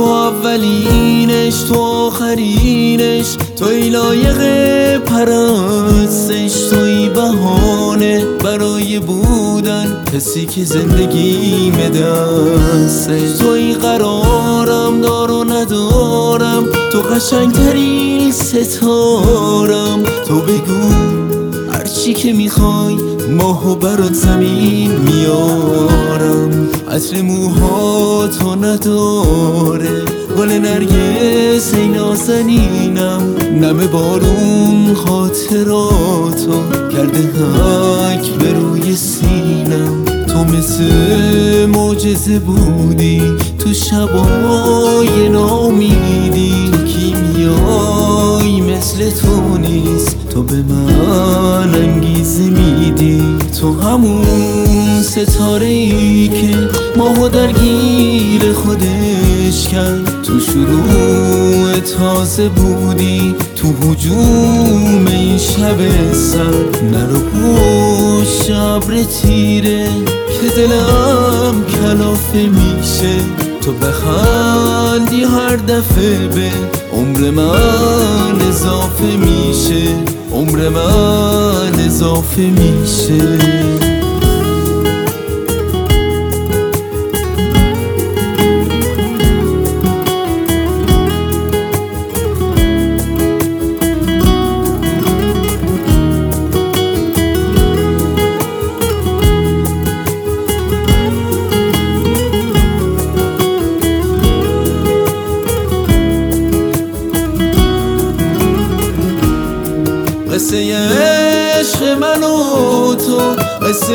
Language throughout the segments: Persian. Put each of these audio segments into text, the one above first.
اولینش، تو آخرینش، توی لایق پرستش، توی بهانه برای بودن کسی که زندگی دستش، توی قرارم دار و ندارم، تو قشنگترین ستارم. تو بگو هرچی که میخوای ماهو برات زمین میارم. عطر موهاتو نداره گل نرگس ای نازنینم، نم بارون خاطراتو کرده حک به روی سینم. تو مثل معجزه بودی تو شبای نامیدی، تو کیمیایی مثل تو نیست، تو به من انگیزه میدی. تو همون ستاره ای که ماهو درگیر خودش کرد، تو شروع تازه بودی تو هجوم این شب سر. نرو پشت ابر تیره که دلم کلافه میشه، تو بخندی هر دفعه به عمر من اضافه میشه، عمر من اضافه میشه. قصه عشق من و تو، قصه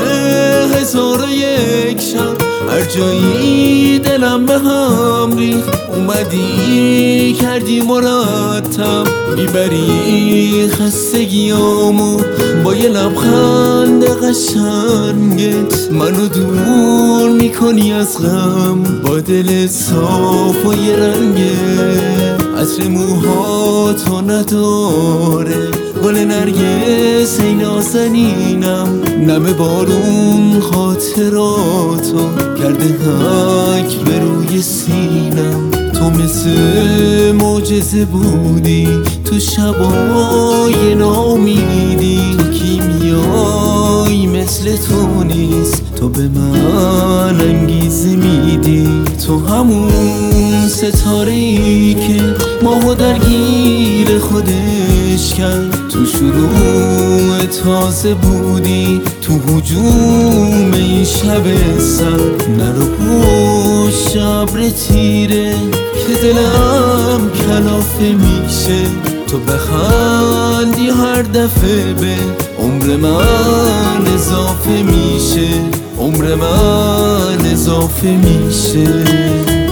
1001 شب، هر جایی دلم به هم ریخت اومدی کردی مرتب، میبری خستگیامو با یه لبخند قشنگت، منو دور میکنی از غم با دل صاف و یه رنگت. عطر موهاتو نداره گل نرگس ای نازنینم، نم بارون خاطراتو کرده حک به روی سینم. تو مثل معجزه بودی تو شبای نامیدی، تو کیمیایی مثل تو نیست، تو به من انگیزه میدی. تو همون ستاره ای که ماهو درگیر خودش کرد، تو شروع تازه بودی تو هجوم این شب سر. نرو پشت ابر تیره که دلم کلافه میشه، تو بخندی هر دفعه به عمر من اضافه میشه، عمر من اضافه میشه.